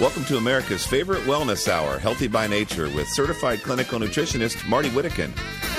Welcome to America's favorite wellness hour, Healthy by Nature, with certified clinical nutritionist Marty Whittakin.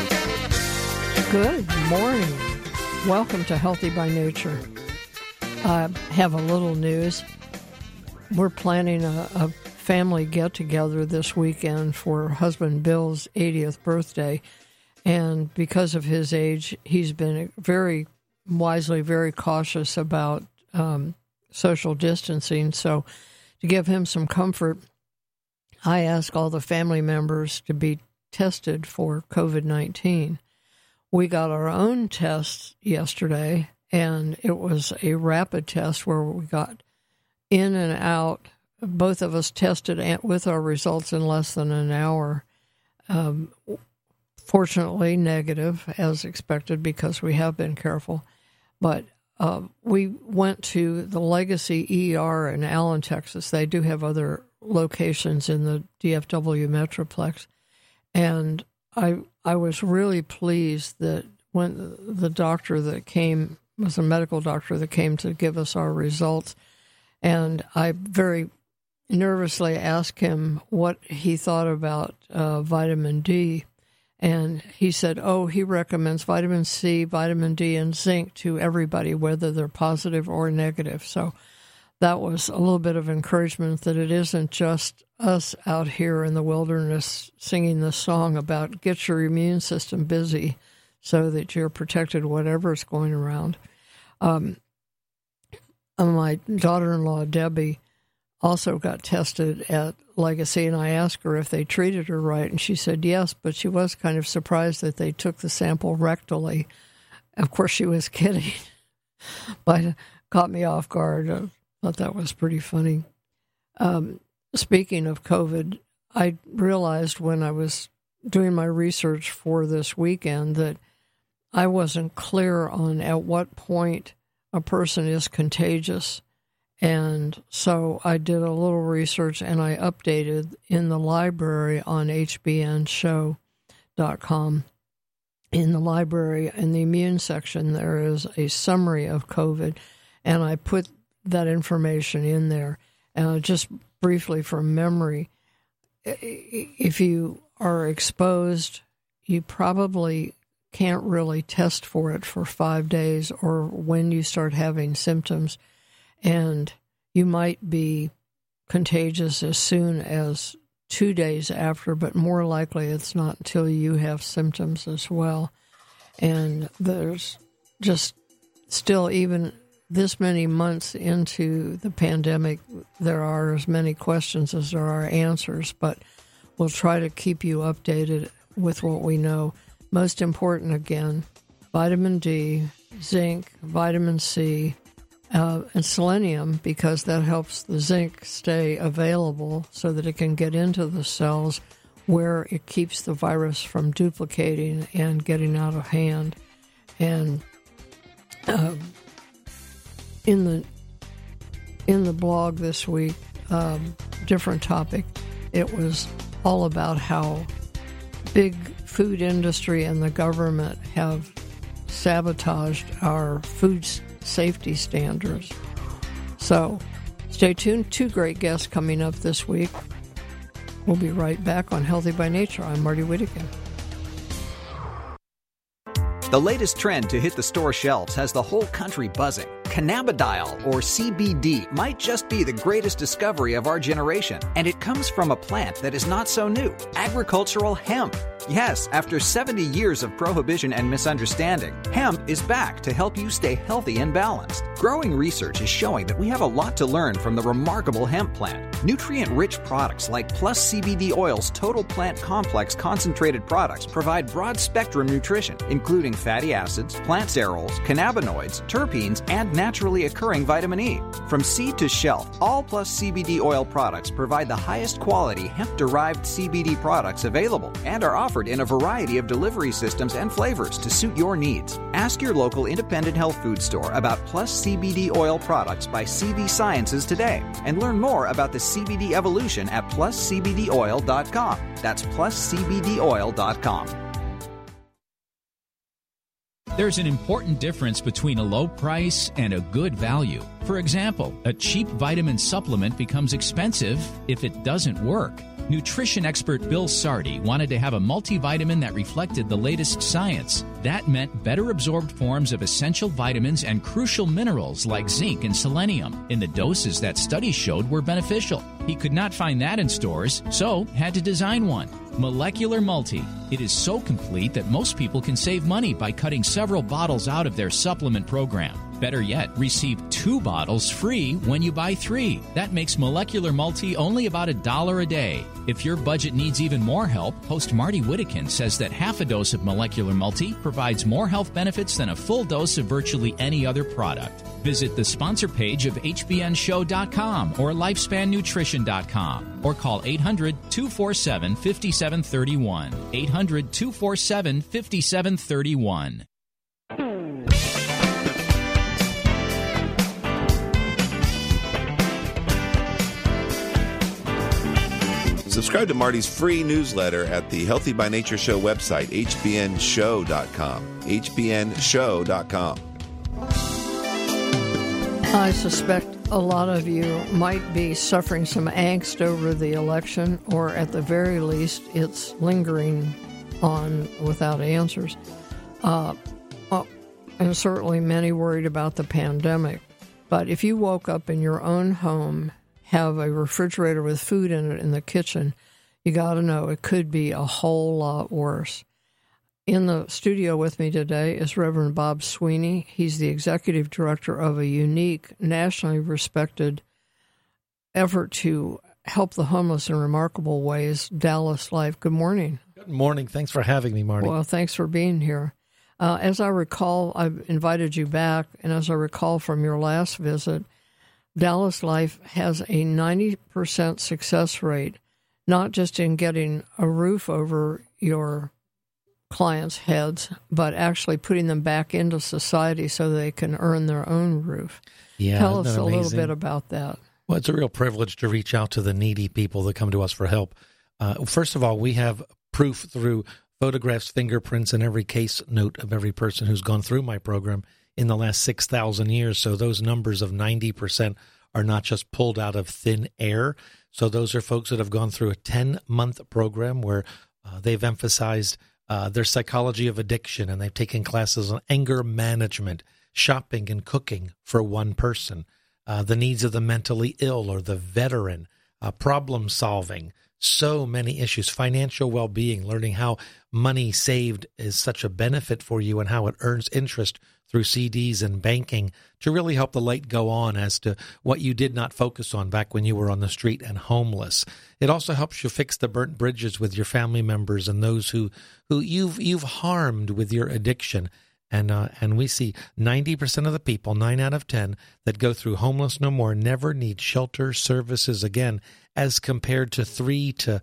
Good morning. Welcome to Healthy by Nature. I have a little news. We're planning a family get-together this weekend for husband Bill's 80th birthday. And because of his age, he's been very wisely, very cautious about social distancing. So to give him some comfort, I asked all the family members to be tested for COVID-19. We got our own tests yesterday, and it was a rapid test where we got in and out. Both of us tested with our results in less than an hour. Fortunately, negative, as expected, because we have been careful. But we went to the Legacy ER in Allen, Texas. They do have other locations in the DFW Metroplex. And I was really pleased that when the doctor that came was a medical doctor that came to give us our results. And I very nervously asked him what he thought about vitamin D. And he said, he recommends vitamin C, vitamin D, and zinc to everybody, whether they're positive or negative. So that was a little bit of encouragement that it isn't just us out here in the wilderness singing this song about get your immune system busy so that you're protected whatever is going around. My daughter-in-law, Debbie, also got tested at Legacy, and I asked her if they treated her right, and she said yes, but she was kind of surprised that they took the sample rectally. Of course, she was kidding, but caught me off guard. I thought that was pretty funny. Speaking of COVID, I realized when I was doing my research for this weekend that I wasn't clear on at what point a person is contagious. And so I did a little research, and I updated in the library on hbnshow.com. In the library, in the immune section, there is a summary of COVID, and I put that information in there. Just briefly from memory, if you are exposed, you probably can't really test for it for 5 days or when you start having symptoms. And you might be contagious as soon as 2 days after, but more likely it's not until you have symptoms as well. And there's just still, even this many months into the pandemic, there are as many questions as there are answers, but we'll try to keep you updated with what we know. Most important, again, vitamin D, zinc, vitamin C, and selenium, because that helps the zinc stay available so that it can get into the cells where it keeps the virus from duplicating and getting out of hand. And in the blog this week, different topic, it was all about how big food industry and the government have sabotaged our food safety standards. So stay tuned. 2 great guests coming up this week. We'll be right back on Healthy by Nature. I'm Marty Whittakin. The latest trend to hit the store shelves has the whole country buzzing. Cannabidiol, or CBD, might just be the greatest discovery of our generation, and it comes from a plant that is not so new, agricultural hemp. Yes, after 70 years of prohibition and misunderstanding, hemp is back to help you stay healthy and balanced. Growing research is showing that we have a lot to learn from the remarkable hemp plant. Nutrient-rich products like Plus CBD Oil's Total Plant Complex concentrated products provide broad-spectrum nutrition, including fatty acids, plant cereals, cannabinoids, terpenes, and naturally occurring vitamin E. From seed to shelf, all Plus CBD Oil products provide the highest quality hemp-derived CBD products available and are offered in a variety of delivery systems and flavors to suit your needs. Ask your local independent health food store about Plus CBD Oil products by CV Sciences today and learn more about the CBD evolution at pluscbdoil.com. That's pluscbdoil.com. There's an important difference between a low price and a good value. For example, a cheap vitamin supplement becomes expensive if it doesn't work. Nutrition expert Bill Sardi wanted to have a multivitamin that reflected the latest science. That meant better absorbed forms of essential vitamins and crucial minerals like zinc and selenium in the doses that studies showed were beneficial. He could not find that in stores, so had to design one. Molecular Multi. It is so complete that most people can save money by cutting several bottles out of their supplement program. Better yet, receive 2 bottles free when you buy 3. That makes Molecular Multi only about $1 a day. If your budget needs even more help, host Marty Whittekin says that half a dose of Molecular Multi provides more health benefits than a full dose of virtually any other product. Visit the sponsor page of hbnshow.com or lifespannutrition.com or call 800-247-5731. 800-247-5731. Subscribe to Marty's free newsletter at the Healthy by Nature Show website, hbnshow.com. hbnshow.com. I suspect a lot of you might be suffering some angst over the election, or at the very least, it's lingering on without answers. And certainly many worried about the pandemic. But if you woke up in your own home, have a refrigerator with food in it in the kitchen, you got to know it could be a whole lot worse. In the studio with me today is Reverend Bob Sweeney. He's the executive director of a unique, nationally respected effort to help the homeless in remarkable ways, Dallas Life. Good morning. Good morning. Thanks for having me, Marty. Well, thanks for being here. As I recall, I've invited you back, and as I recall from your last visit, Dallas Life has a 90% success rate, not just in getting a roof over your clients' heads, but actually putting them back into society so they can earn their own roof. Yeah, Tell us a little bit about that. Well, it's a real privilege to reach out to the needy people that come to us for help. First of all, we have proof through photographs, fingerprints, and every case note of every person who's gone through my program in the last 6,000 years. So those numbers of 90% are not just pulled out of thin air. So those are folks that have gone through a 10-month program where they've emphasized their psychology of addiction, and they've taken classes on anger management, shopping and cooking for one person, the needs of the mentally ill or the veteran, problem solving, so many issues, financial well-being, learning how money saved is such a benefit for you and how it earns interest through CDs and banking to really help the light go on as to what you did not focus on back when you were on the street and homeless. It also helps you fix the burnt bridges with your family members and those who you've harmed with your addiction. And we see 90% of the people, 9 out of 10, that go through Homeless No More never need shelter services again, as compared to 3 to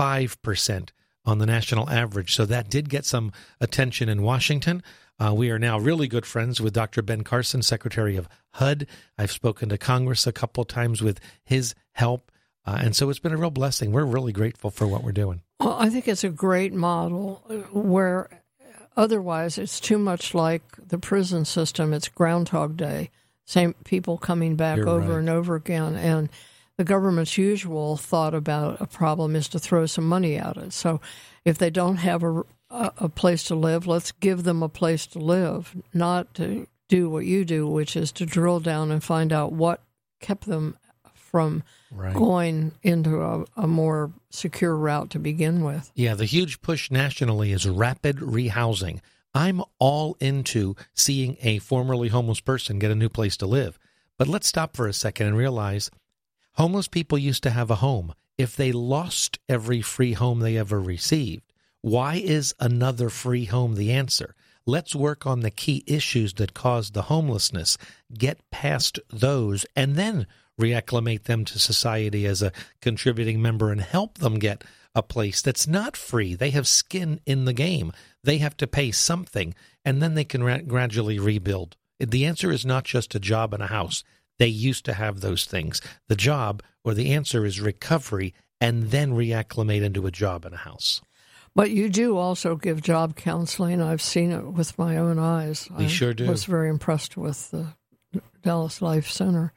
5% on the national average. So that did get some attention in Washington. We are now really good friends with Dr. Ben Carson, Secretary of HUD. I've spoken to Congress a couple times with his help. And so it's been a real blessing. We're really grateful for what we're doing. Well, I think it's a great model where otherwise it's too much like the prison system. It's Groundhog Day, same people coming back over and over again. And the government's usual thought about a problem is to throw some money at it. So if they don't have a place to live, let's give them a place to live, not to do what you do, which is to drill down and find out what kept them from going into a more secure route to begin with. Yeah, the huge push nationally is rapid rehousing. I'm all into seeing a formerly homeless person get a new place to live. But let's stop for a second and realize homeless people used to have a home. If they lost every free home they ever received, why is another free home the answer? Let's work on the key issues that caused the homelessness, get past those, and then reacclimate them to society as a contributing member and help them get a place that's not free. They have skin in the game. They have to pay something, and then they can gradually rebuild. The answer is not just a job and a house. They used to have those things. The job or the answer is recovery and then reacclimate into a job and a house. But you do also give job counseling. I've seen it with my own eyes. We sure do. I was very impressed with Dallas Life Center.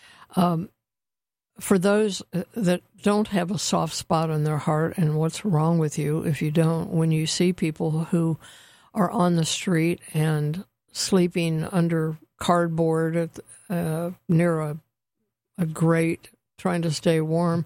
For those that don't have a soft spot in their heart, and what's wrong with you if you don't, when you see people who are on the street and sleeping under cardboard near a grate, trying to stay warm,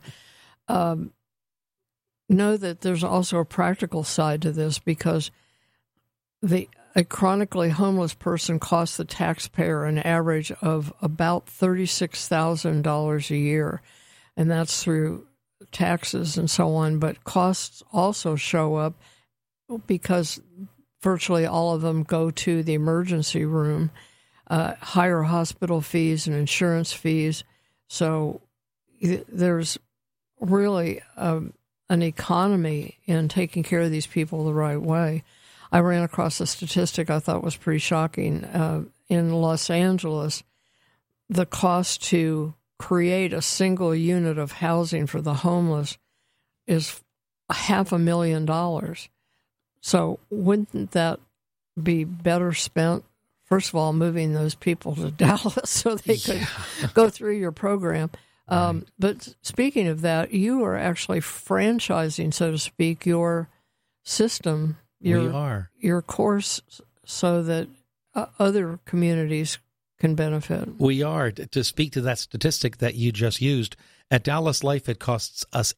know that there's also a practical side to this, because a chronically homeless person costs the taxpayer an average of about $36,000 a year, and that's through taxes and so on. But costs also show up because virtually all of them go to the emergency room, higher hospital fees and insurance fees. So there's really an economy in taking care of these people the right way. I ran across a statistic I thought was pretty shocking. In Los Angeles, the cost to create a single unit of housing for the homeless is $500,000. So wouldn't that be better spent, first of all, moving those people to Dallas so they could go through your program? Right. But speaking of that, you are actually franchising, so to speak, your system, your course, so that other communities can benefit. We are. To speak to that statistic that you just used, at Dallas Life, it costs us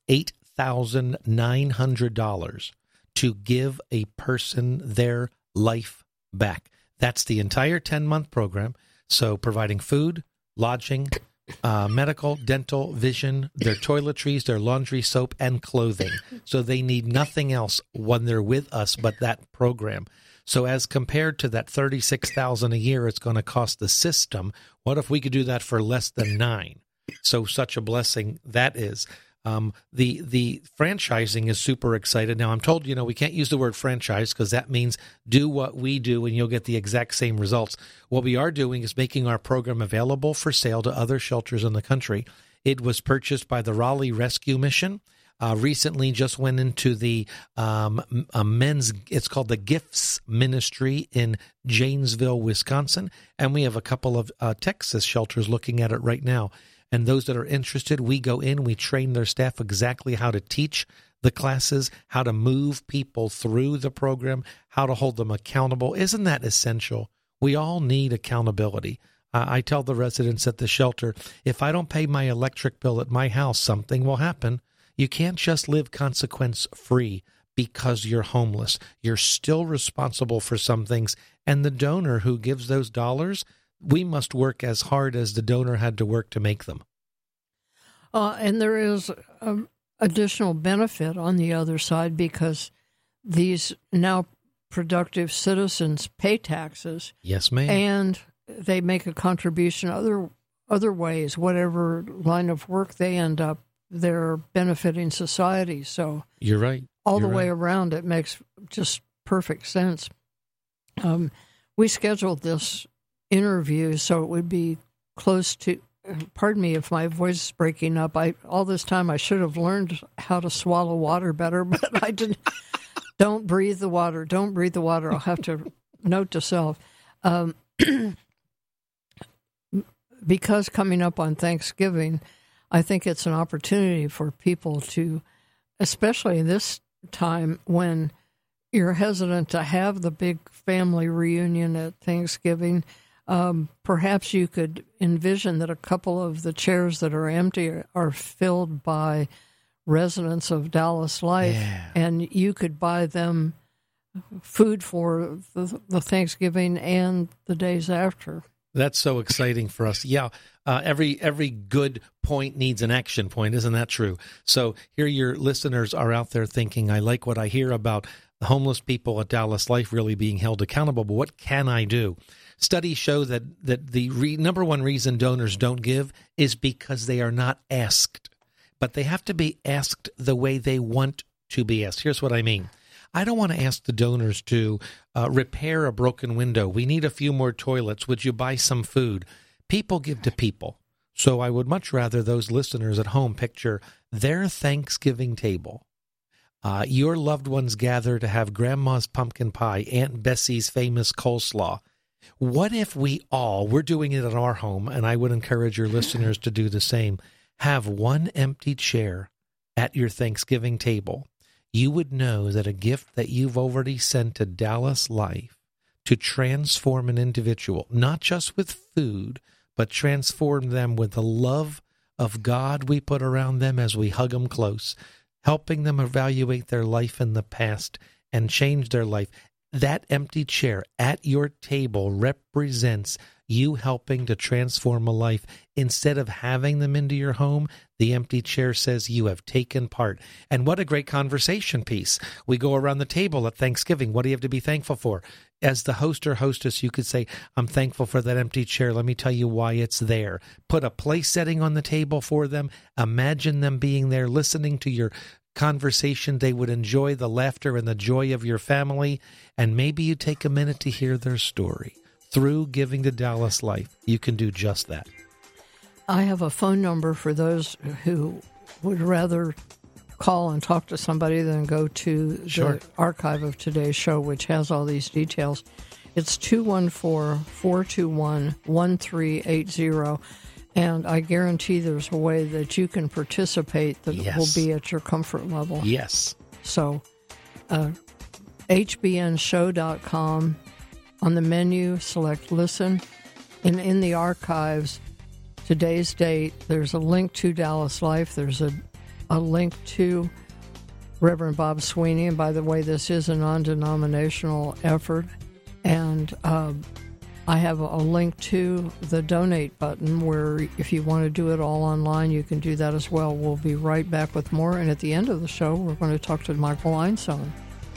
$8,900 to give a person their life back. That's the entire 10-month program. So providing food, lodging, medical, dental, vision, their toiletries, their laundry, soap, and clothing. So they need nothing else when they're with us but that program. So as compared to that $36,000 a year it's going to cost the system, what if we could do that for less than $9,000? So such a blessing that is. The franchising is super excited. Now, I'm told, we can't use the word franchise because that means do what we do and you'll get the exact same results. What we are doing is making our program available for sale to other shelters in the country. It was purchased by the Raleigh Rescue Mission. Recently just went into the men's, it's called the Gifts Ministry in Janesville, Wisconsin. And we have a couple of Texas shelters looking at it right now. And those that are interested, we go in, we train their staff exactly how to teach the classes, how to move people through the program, how to hold them accountable. Isn't that essential? We all need accountability. I tell the residents at the shelter, if I don't pay my electric bill at my house, something will happen. You can't just live consequence-free because you're homeless. You're still responsible for some things. And the donor who gives those dollars, we must work as hard as the donor had to work to make them. And there is additional benefit on the other side, because these now productive citizens pay taxes. Yes, ma'am. And they make a contribution other ways. Whatever line of work they end up, they're benefiting society. So you're right. All the way around, it makes just perfect sense. We scheduled this interview so it would be close to, pardon me if my voice is breaking up. All this time I should have learned how to swallow water better, but I didn't. Don't breathe the water. Don't breathe the water. I'll have to note to self. Because coming up on Thanksgiving, I think it's an opportunity for people to, especially this time when you're hesitant to have the big family reunion at Thanksgiving, perhaps you could envision that a couple of the chairs that are empty are filled by residents of Dallas Life, and you could buy them food for the Thanksgiving and the days after. That's so exciting for us. Yeah, every good point needs an action point. Isn't that true? So here your listeners are out there thinking, I like what I hear about the homeless people at Dallas Life really being held accountable, but what can I do? Studies show that the number one reason donors don't give is because they are not asked. But they have to be asked the way they want to be asked. Here's what I mean. I don't want to ask the donors to repair a broken window. We need a few more toilets. Would you buy some food? People give to people. So I would much rather those listeners at home picture their Thanksgiving table. Your loved ones gather to have Grandma's pumpkin pie, Aunt Bessie's famous coleslaw, What if we're doing it in our home, and I would encourage your listeners to do the same, have one empty chair at your Thanksgiving table. You would know that a gift that you've already sent to Dallas Life to transform an individual, not just with food, but transform them with the love of God we put around them as we hug them close, helping them evaluate their life in the past and change their life. That empty chair at your table represents you helping to transform a life. Instead of having them into your home, the empty chair says you have taken part. And what a great conversation piece. We go around the table at Thanksgiving. What do you have to be thankful for? As the host or hostess, you could say, I'm thankful for that empty chair. Let me tell you why it's there. Put a place setting on the table for them. Imagine them being there listening to your conversation. They would enjoy the laughter and the joy of your family. And maybe you take a minute to hear their story. Through giving to Dallas Life, you can do just that. I have a phone number for those who would rather call and talk to somebody than go to the archive of today's show, which has all these details. It's 214-421-1380. And I guarantee there's a way that you can participate that will be at your comfort level. Yes. So, hbnshow.com. On the menu, select Listen. And in the archives, today's date, there's a link to Dallas Life. There's a link to Reverend Bob Sweeney. And by the way, this is a non-denominational effort. And I have a link to the donate button where if you want to do it all online, you can do that as well. We'll be right back with more. And at the end of the show, we're going to talk to Michael Einstein.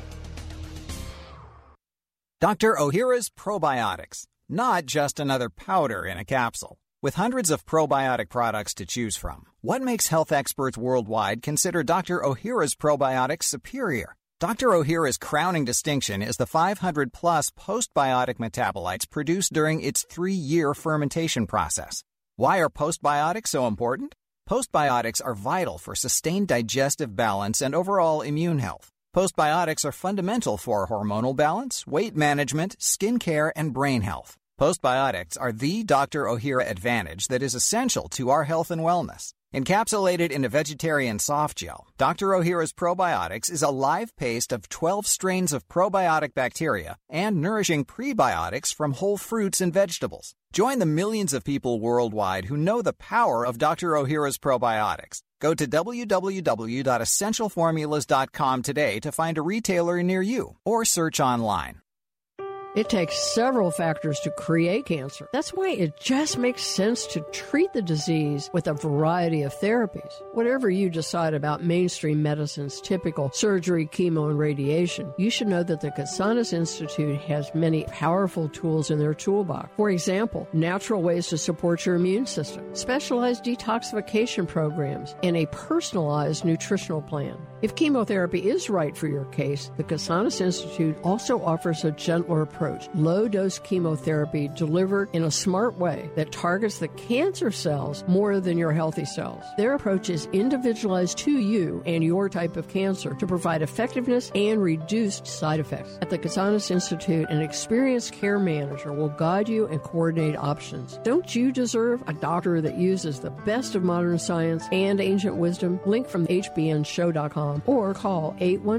Dr. Ohhira's Probiotics, not just another powder in a capsule. With hundreds of probiotic products to choose from, what makes health experts worldwide consider Dr. Ohhira's Probiotics superior? Dr. Ohhira's crowning distinction is the 500-plus postbiotic metabolites produced during its 3-year fermentation process. Why are postbiotics so important? Postbiotics are vital for sustained digestive balance and overall immune health. Postbiotics are fundamental for hormonal balance, weight management, skin care, and brain health. Postbiotics are the Dr. Ohhira advantage that is essential to our health and wellness. Encapsulated in a vegetarian soft gel, Dr. Ohhira's Probiotics is a live paste of 12 strains of probiotic bacteria and nourishing prebiotics from whole fruits and vegetables. Join the millions of people worldwide who know the power of Dr. Ohhira's Probiotics. Go to www.essentialformulas.com today to find a retailer near you or search online. It takes several factors to create cancer. That's why it just makes sense to treat the disease with a variety of therapies. Whatever you decide about mainstream medicine's typical surgery, chemo, and radiation, you should know that the Casanas Institute has many powerful tools in their toolbox. For example, natural ways to support your immune system, specialized detoxification programs, and a personalized nutritional plan. If chemotherapy is right for your case, the Casanas Institute also offers a gentler approach. Low-dose chemotherapy delivered in a smart way that targets the cancer cells more than your healthy cells. Their approach is individualized to you and your type of cancer to provide effectiveness and reduced side effects. At the Casanas Institute, an experienced care manager will guide you and coordinate options. Don't you deserve a doctor that uses the best of modern science and ancient wisdom? Link from hbnshow.com or call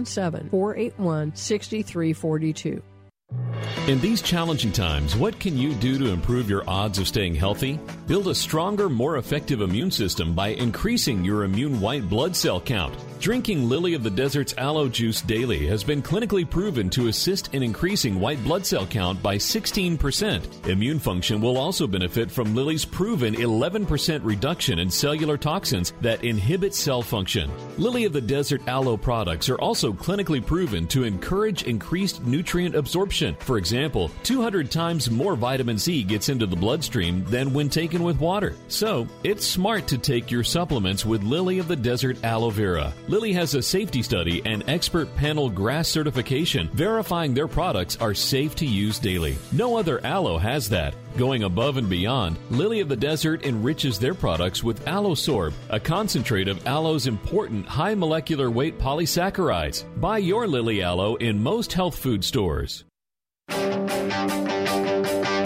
817-481-6342. In these challenging times, what can you do to improve your odds of staying healthy? Build a stronger, more effective immune system by increasing your immune white blood cell count. Drinking Lily of the Desert's aloe juice daily has been clinically proven to assist in increasing white blood cell count by 16%. Immune function will also benefit from Lily's proven 11% reduction in cellular toxins that inhibit cell function. Lily of the Desert aloe products are also clinically proven to encourage increased nutrient absorption. For example, 200 times more vitamin C gets into the bloodstream than when taken with water. So, it's smart to take your supplements with Lily of the Desert aloe vera. Lily has a safety study and expert panel GRAS certification verifying their products are safe to use daily. No other aloe has that. Going above and beyond, Lily of the Desert enriches their products with AlloSorb, a concentrate of aloe's important high molecular weight polysaccharides. Buy your Lily aloe in most health food stores.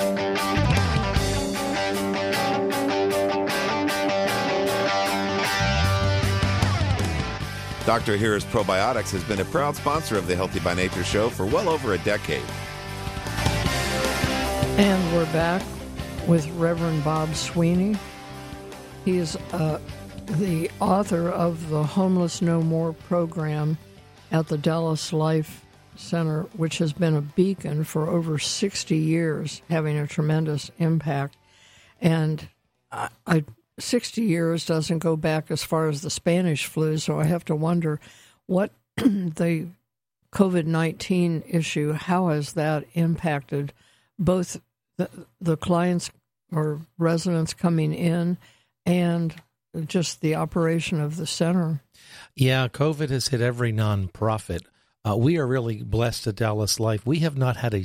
Dr. Heer's Probiotics has been a proud sponsor of the Healthy by Nature show for well over a decade. And we're back with Reverend Bob Sweeney. He is the author of the Homeless No More program at the Dallas Life Center, which has been a beacon for over 60 years, having a tremendous impact. And 60 years doesn't go back as far as the Spanish flu, so I have to wonder what the COVID-19 issue, how has that impacted both the clients or residents coming in and just the operation of the center? Yeah, COVID has hit every nonprofit. We are really blessed at Dallas Life. We have not had a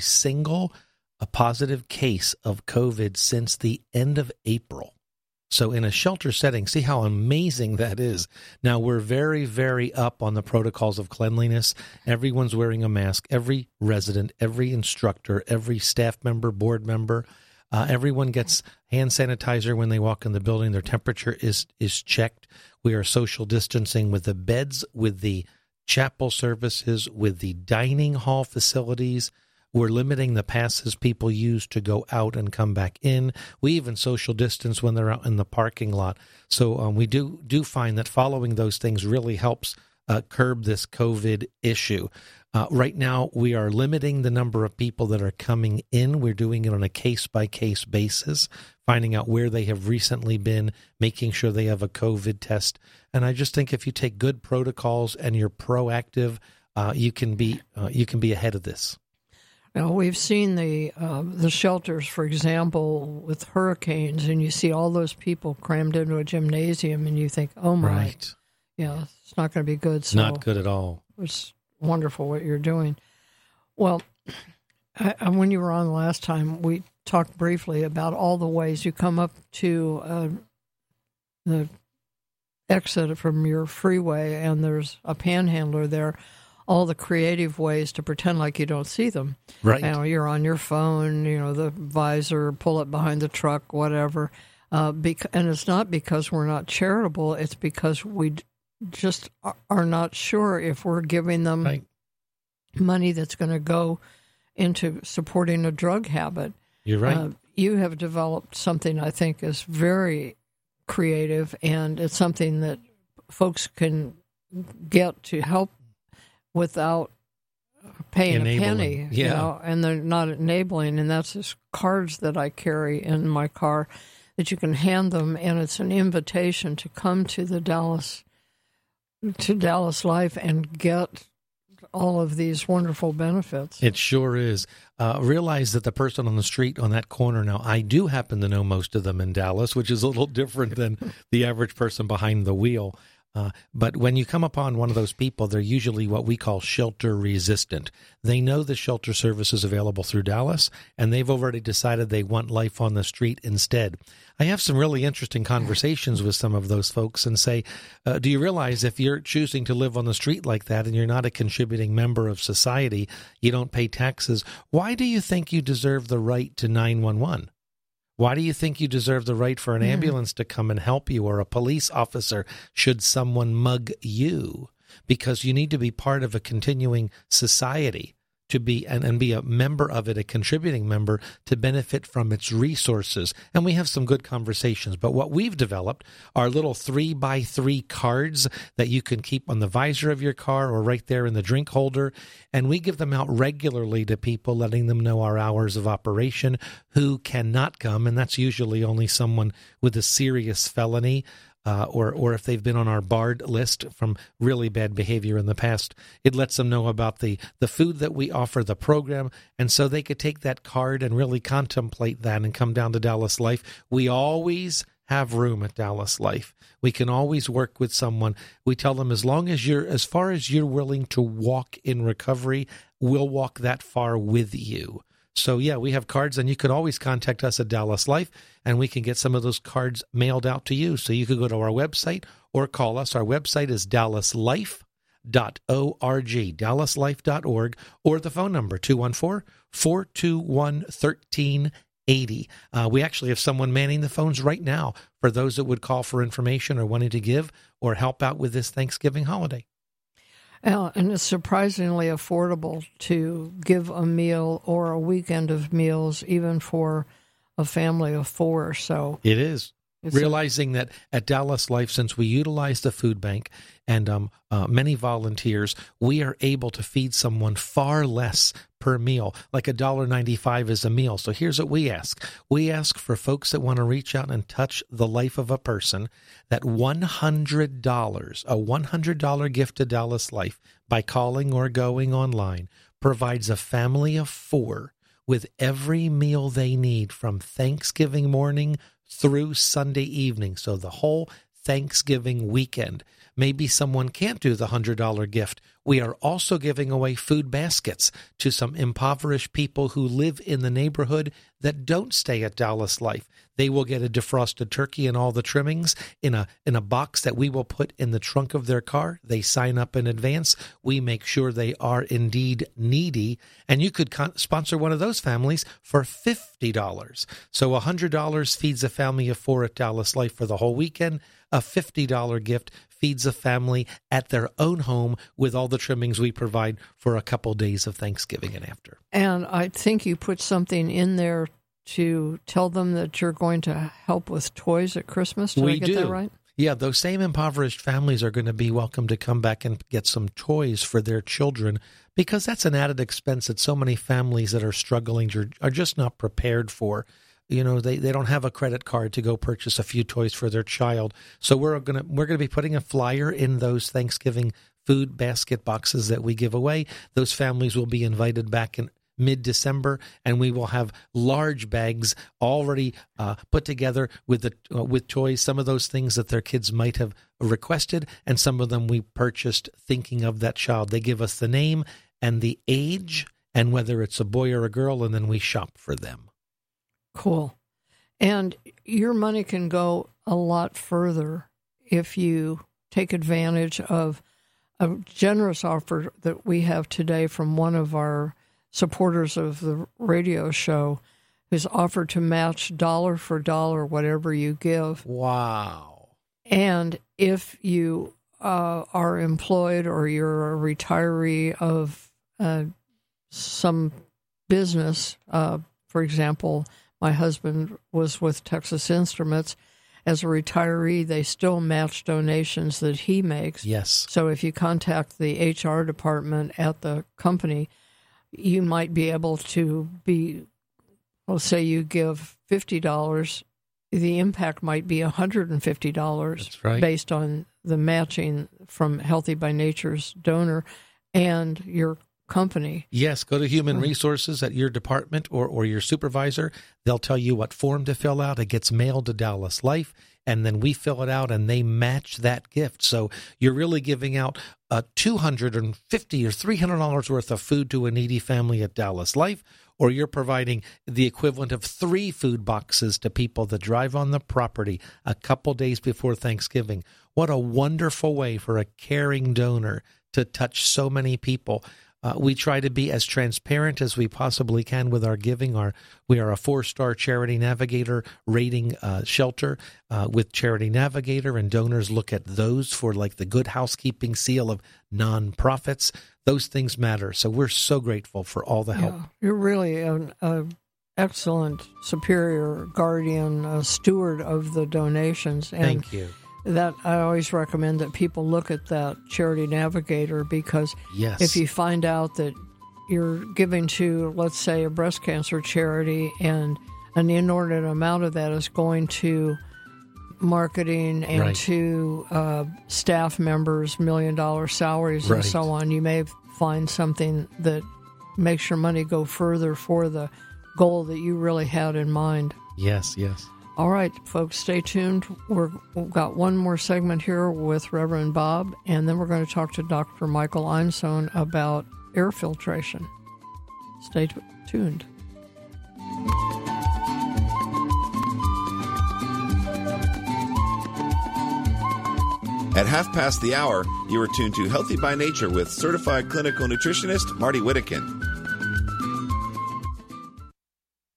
positive case of COVID since the end of April. So in a shelter setting, see how amazing that is. Now, we're very, very up on the protocols of cleanliness. Everyone's wearing a mask. Every resident, every instructor, every staff member, board member, everyone gets hand sanitizer when they walk in the building. Their temperature is checked. We are social distancing with the beds, with the chapel services, with the dining hall facilities. We're limiting the passes people use to go out and come back in. We even social distance when they're out in the parking lot. So we do find that following those things really helps curb this COVID issue. Right now, we are limiting the number of people that are coming in. We're doing it on a case-by-case basis, finding out where they have recently been, making sure they have a COVID test. And I just think if you take good protocols and you're proactive, you can be ahead of this. Now, we've seen the shelters, for example, with hurricanes, and you see all those people crammed into a gymnasium, and you think, oh, my. Right. Yeah, it's not going to be good. So not good at all. It's wonderful what you're doing. Well, when you were on the last time, we talked briefly about all the ways you come up to the exit from your freeway, and there's a panhandler there. All the creative ways to pretend like you don't see them. Right. You're on your phone, the visor, pull it behind the truck, whatever. And it's not because we're not charitable. It's because we just are not sure if we're giving them money that's going to go into supporting a drug habit. You're right. You have developed something I think is very creative, and it's something that folks can get to help without paying a penny, and they're not enabling. And that's just cards that I carry in my car that you can hand them, and it's an invitation to come to Dallas Life and get all of these wonderful benefits. It sure is. Realize that the person on the street on that corner, now I do happen to know most of them in Dallas, which is a little different than the average person behind the wheel. But when you come upon one of those people, they're usually what we call shelter resistant. They know the shelter service is available through Dallas, and they've already decided they want life on the street instead. I have some really interesting conversations with some of those folks and say, do you realize if you're choosing to live on the street like that and you're not a contributing member of society, you don't pay taxes, why do you think you deserve the right to 911? Why do you think you deserve the right for an ambulance to come and help you, or a police officer should someone mug you? Because you need to be part of a continuing society to be and be a member of it, a contributing member, to benefit from its resources. And we have some good conversations. But what we've developed are little 3x3 cards that you can keep on the visor of your car or right there in the drink holder. And we give them out regularly to people, letting them know our hours of operation, who cannot come. And that's usually only someone with a serious felony, or if they've been on our barred list from really bad behavior in the past. It lets them know about the food that we offer, the program, and so they could take that card and really contemplate that and come down to Dallas Life. We always have room at Dallas Life. We can always work with someone. We tell them as far as you're willing to walk in recovery, we'll walk that far with you. So, yeah, we have cards, and you can always contact us at Dallas Life, and we can get some of those cards mailed out to you. So you could go to our website or call us. Our website is dallaslife.org, dallaslife.org, or the phone number, 214-421-1380. We actually have someone manning the phones right now for those that would call for information or wanting to give or help out with this Thanksgiving holiday. And it's surprisingly affordable to give a meal or a weekend of meals, even for a family of 4. So it is. Realizing that at Dallas Life, since we utilize the food bank and many volunteers, we are able to feed someone far less per meal, like $1.95 is a meal. So here's what we ask. We ask for folks that want to reach out and touch the life of a person, that $100, a $100 gift to Dallas Life by calling or going online, provides a family of 4 with every meal they need from Thanksgiving morning through Sunday evening. So the whole Thanksgiving weekend. Maybe someone can't do the $100 gift. We are also giving away food baskets to some impoverished people who live in the neighborhood that don't stay at Dallas Life. They will get a defrosted turkey and all the trimmings in a box that we will put in the trunk of their car. They sign up in advance. We make sure they are indeed needy. And you could sponsor one of those families for $50. So $100 feeds a family of 4 at Dallas Life for the whole weekend. A $50 gift feeds a family at their own home with all the trimmings we provide for a couple days of Thanksgiving and after. And I think you put something in there to tell them that you're going to help with toys at Christmas. Did I get that right? Yeah, those same impoverished families are going to be welcome to come back and get some toys for their children, because that's an added expense that so many families that are struggling are just not prepared for. You know, they don't have a credit card to go purchase a few toys for their child. So we're going to be putting a flyer in those Thanksgiving food basket boxes that we give away. Those families will be invited back in mid-December, and we will have large bags already put together with toys, some of those things that their kids might have requested, and some of them we purchased thinking of that child. They give us the name and the age and whether it's a boy or a girl, and then we shop for them. Cool. And your money can go a lot further if you take advantage of a generous offer that we have today from one of our supporters of the radio show, who's offered to match dollar for dollar whatever you give. Wow. And if you are employed or you're a retiree of some business, for example, my husband was with Texas Instruments. As a retiree, they still match donations that he makes. Yes. So if you contact the HR department at the company, you might be able to let's say you give $50, the impact might be $150. That's right. Based on the matching from Healthy by Nature's donor and your company. Yes, go to Human Resources at your department or your supervisor. They'll tell you what form to fill out. It gets mailed to Dallas Life, and then we fill it out, and they match that gift. So you're really giving out $250 or $300 worth of food to a needy family at Dallas Life, or you're providing the equivalent of 3 food boxes to people that drive on the property a couple days before Thanksgiving. What a wonderful way for a caring donor to touch so many people. We try to be as transparent as we possibly can with our giving. We are a 4-star Charity Navigator rating shelter with Charity Navigator, and donors look at those for like the Good Housekeeping seal of nonprofits. Those things matter. So we're so grateful for all the help. Yeah, you're really an excellent superior guardian, steward of the donations. And thank you. That I always recommend that people look at that Charity Navigator, because if you find out that you're giving to, let's say, a breast cancer charity, and an inordinate amount of that is going to marketing and to staff members, $1 million salaries and so on, you may find something that makes your money go further for the goal that you really had in mind. Yes, yes. All right, folks, stay tuned. We've got one more segment here with Reverend Bob, and then we're going to talk to Dr. Michael Einsohn about air filtration. Stay tuned. At 1:30, you are tuned to Healthy by Nature with certified clinical nutritionist Marty Whittakin.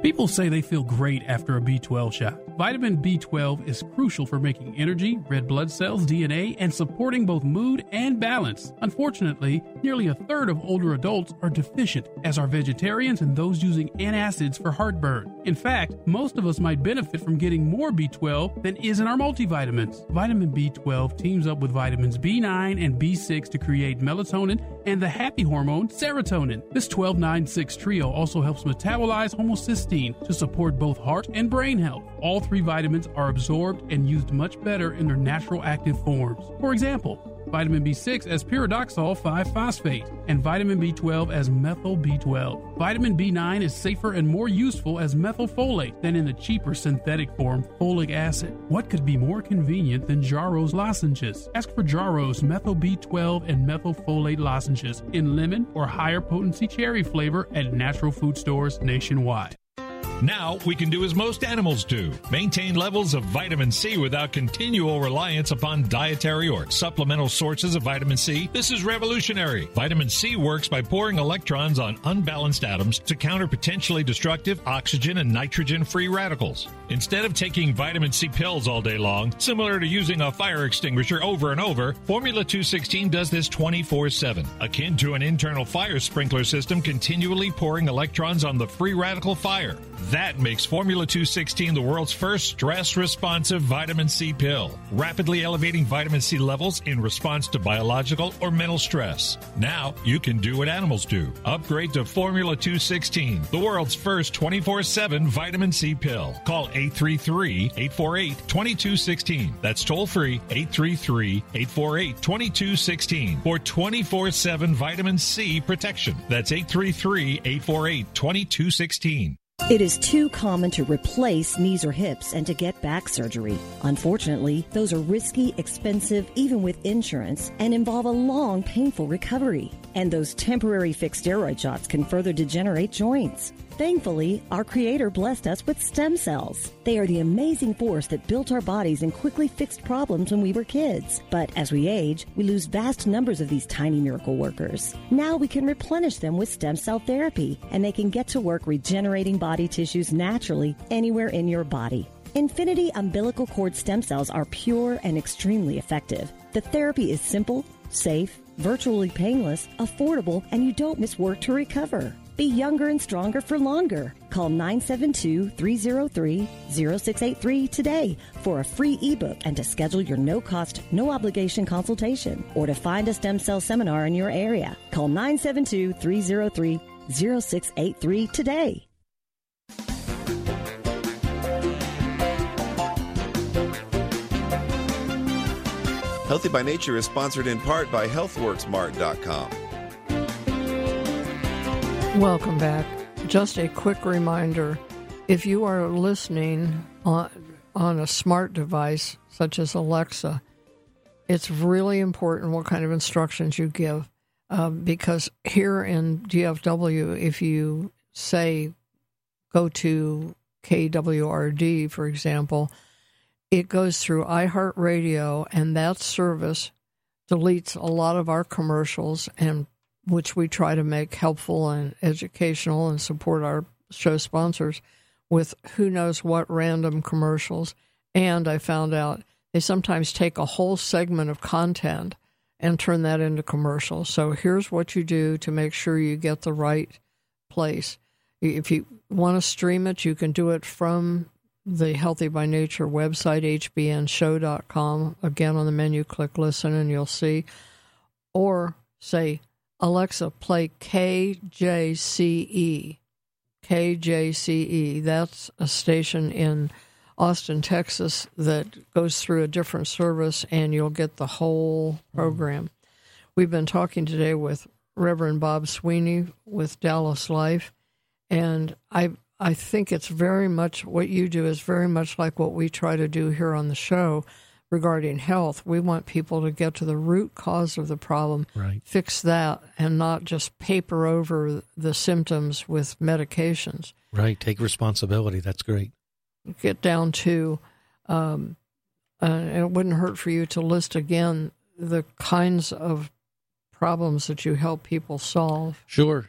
People say they feel great after a B12 shot. Vitamin B12 is crucial for making energy, red blood cells, DNA, and supporting both mood and balance. Unfortunately, nearly a third of older adults are deficient, as are vegetarians and those using antacids for heartburn. In fact, most of us might benefit from getting more B12 than is in our multivitamins. Vitamin B12 teams up with vitamins B9 and B6 to create melatonin and the happy hormone, serotonin. This 12-9-6 trio also helps metabolize homocysteine to support both heart and brain health. All three vitamins are absorbed and used much better in their natural active forms. For example, vitamin B6 as pyridoxal 5-phosphate, and vitamin B12 as methyl B12. Vitamin B9 is safer and more useful as methylfolate than in the cheaper synthetic form, folic acid. What could be more convenient than Jarro's lozenges? Ask for Jarro's methyl B12 and methylfolate lozenges in lemon or higher potency cherry flavor at natural food stores nationwide. Now we can do as most animals do, maintain levels of vitamin C without continual reliance upon dietary or supplemental sources of vitamin C. This is revolutionary. Vitamin C works by pouring electrons on unbalanced atoms to counter potentially destructive oxygen and nitrogen free radicals. Instead of taking vitamin C pills all day long, similar to using a fire extinguisher over and over, Formula 216 does this 24/7, akin to an internal fire sprinkler system continually pouring electrons on the free radical fire. That makes Formula 216 the world's first stress-responsive vitamin C pill, rapidly elevating vitamin C levels in response to biological or mental stress. Now, you can do what animals do. Upgrade to Formula 216, the world's first 24/7 vitamin C pill. Call 833-848-2216. That's toll-free, 833-848-2216 for 24/7 vitamin C protection. That's 833-848-2216. It is too common to replace knees or hips and to get back surgery. Unfortunately, those are risky, expensive, even with insurance, and involve a long, painful recovery. And those temporary fixed steroid shots can further degenerate joints. Thankfully, our Creator blessed us with stem cells. They are the amazing force that built our bodies and quickly fixed problems when we were kids. But as we age, we lose vast numbers of these tiny miracle workers. Now we can replenish them with stem cell therapy, and they can get to work regenerating body tissues naturally anywhere in your body. Infinity umbilical cord stem cells are pure and extremely effective. The therapy is simple, safe, virtually painless, affordable, and you don't miss work to recover. Be younger and stronger for longer. Call 972-303-0683 today for a free ebook and to schedule your no-cost, no-obligation consultation or to find a stem cell seminar in your area. Call 972-303-0683 today. Healthy by Nature is sponsored in part by HealthWorksMart.com. Welcome back. Just a quick reminder, if you are listening on a smart device such as Alexa, it's really important what kind of instructions you give because here in DFW, if you say go to KWRD, for example, it goes through iHeartRadio, and that service deletes a lot of our commercials, and which we try to make helpful and educational and support our show sponsors with who knows what random commercials. And I found out they sometimes take a whole segment of content and turn that into commercials. So here's what you do to make sure you get the right place. If you want to stream it, you can do it from the Healthy by Nature website, hbnshow.com. Again, on the menu, click Listen, and you'll see. Or say, Alexa, play KJCE. KJCE. That's a station in Austin, Texas that goes through a different service, and you'll get the whole program. We've been talking today with Reverend Bob Sweeney with Dallas Life, and I think it's very much what you do is very much like what we try to do here on the show regarding health. We want people to get to the root cause of the problem, right, fix that, and not just paper over the symptoms with medications. Right, take responsibility. That's great. Get down to, and it wouldn't hurt for you to list again the kinds of problems that you help people solve. Sure.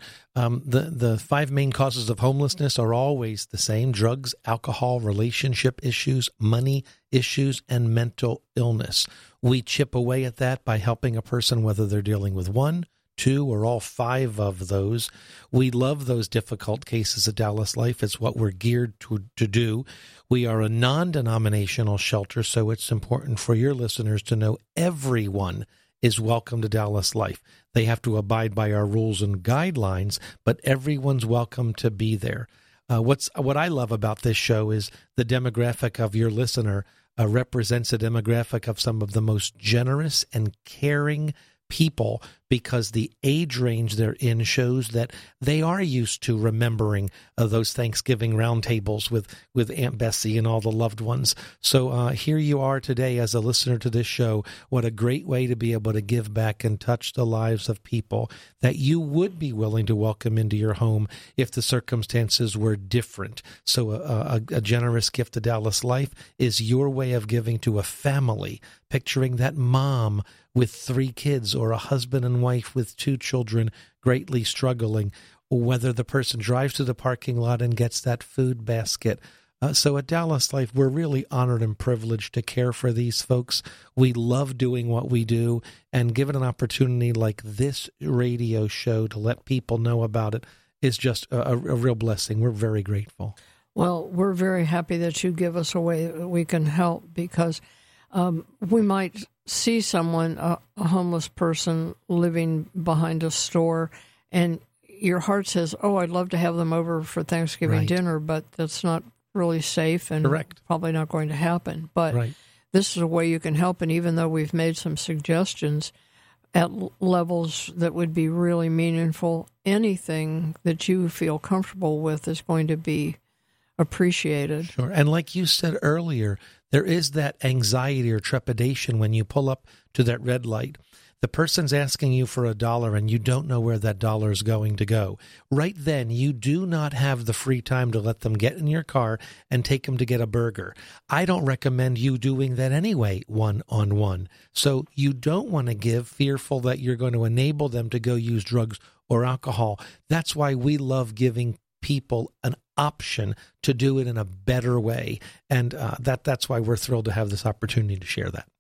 The 5 main causes of homelessness are always the same: drugs, alcohol, relationship issues, money issues, and mental illness. We chip away at that by helping a person, whether they're dealing with 1, 2, or all 5 of those. We love those difficult cases at Dallas Life. It's what we're geared to do. We are a non-denominational shelter, so it's important for your listeners to know everyone is welcome to Dallas Life. They have to abide by our rules and guidelines, but everyone's welcome to be there. What I love about this show is the demographic of your listener represents a demographic of some of the most generous and caring people, because the age range they're in shows that they are used to remembering those Thanksgiving roundtables with Aunt Bessie and all the loved ones. So here you are today as a listener to this show. What a great way to be able to give back and touch the lives of people that you would be willing to welcome into your home if the circumstances were different. So a generous gift to Dallas Life is your way of giving to a family, picturing that mom with 3 kids, or a husband and wife with 2 children greatly struggling, whether the person drives to the parking lot and gets that food basket. So at Dallas Life, we're really honored and privileged to care for these folks. We love doing what we do, and given an opportunity like this radio show to let people know about it is just a real blessing. We're very grateful. Well, we're very happy that you give us a way that we can help, because we might see someone, a homeless person living behind a store, and your heart says, oh, I'd love to have them over for Thanksgiving dinner, but that's not really safe and probably not going to happen. But this is a way you can help, and even though we've made some suggestions at levels that would be really meaningful, anything that you feel comfortable with is going to be appreciated. Sure. And like you said earlier, there is that anxiety or trepidation when you pull up to that red light. The person's asking you for $1 and you don't know where that dollar is going to go. Right then, you do not have the free time to let them get in your car and take them to get a burger. I don't recommend you doing that anyway, one-on-one. So you don't want to give, fearful that you're going to enable them to go use drugs or alcohol. That's why we love giving people an option to do it in a better way. And that's why we're thrilled to have this opportunity to share that.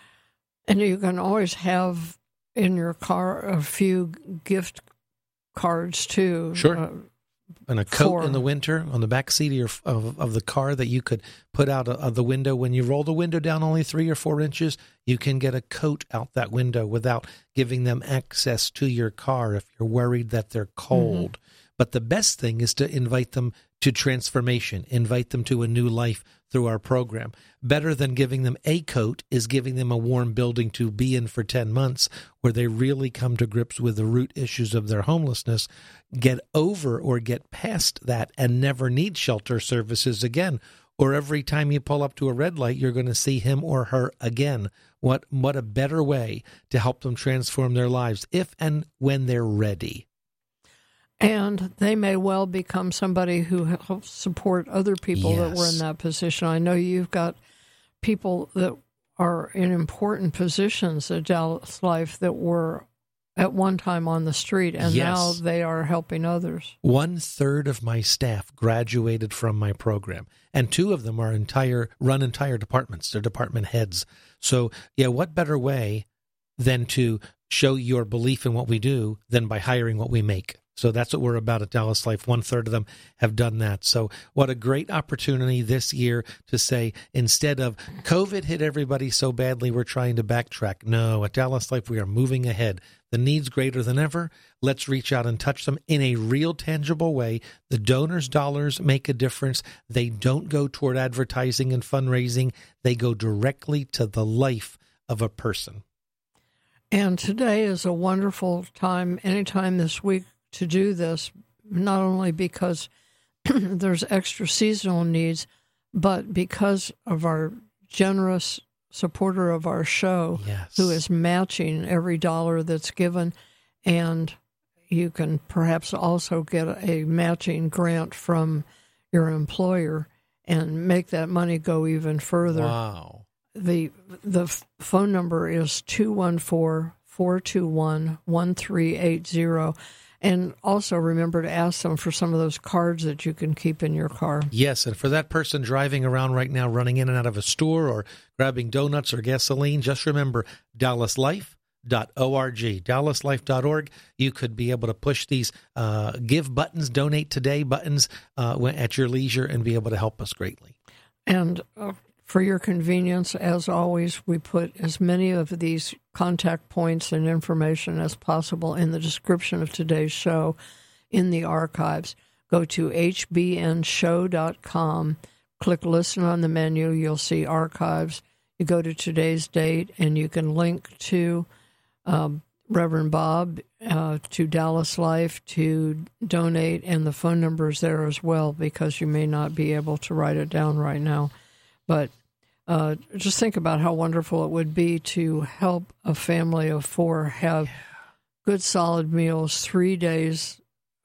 And you can always have in your car a few gift cards, too. Sure. And a coat in the winter on the back seat of the car that you could put out of the window. When you roll the window down only 3 or 4 inches, you can get a coat out that window without giving them access to your car if you're worried that they're cold. Mm-hmm. But the best thing is to invite them to transformation, invite them to a new life through our program. Better than giving them a coat is giving them a warm building to be in for 10 months, where they really come to grips with the root issues of their homelessness, get over or get past that, and never need shelter services again. Or every time you pull up to a red light, you're going to see him or her again. What a better way to help them transform their lives if and when they're ready. And they may well become somebody who helps support other people that were in that position. I know you've got people that are in important positions at Dallas Life that were at one time on the street, and now they are helping others. 1/3 of my staff graduated from my program, and 2 of them are run entire departments. They're department heads. So, what better way than to show your belief in what we do than by hiring what we make? So that's what we're about at Dallas Life. 1/3 of them have done that. So what a great opportunity this year to say, instead of COVID hit everybody so badly, we're trying to backtrack. No, at Dallas Life, we are moving ahead. The need's greater than ever. Let's reach out and touch them in a real, tangible way. The donors' dollars make a difference. They don't go toward advertising and fundraising. They go directly to the life of a person. And today is a wonderful time, anytime this week, to do this, not only because there's extra seasonal needs, but because of our generous supporter of our show, who is matching every dollar that's given. And you can perhaps also get a matching grant from your employer and make that money go even further. Wow. The phone number is 214 421-1380. And also remember to ask them for some of those cards that you can keep in your car. Yes, and for that person driving around right now, running in and out of a store or grabbing donuts or gasoline, just remember DallasLife.org. DallasLife.org. You could be able to push these give buttons, donate today buttons at your leisure and be able to help us greatly. And for your convenience, as always, we put as many of these contact points and information as possible in the description of today's show in the archives. Go to hbnshow.com, click Listen on the menu, you'll see archives. You go to today's date, and you can link to Reverend Bob, to Dallas Life, to donate, and the phone number is there as well, because you may not be able to write it down right now. But just think about how wonderful it would be to help a family of 4 have good, solid meals 3 days.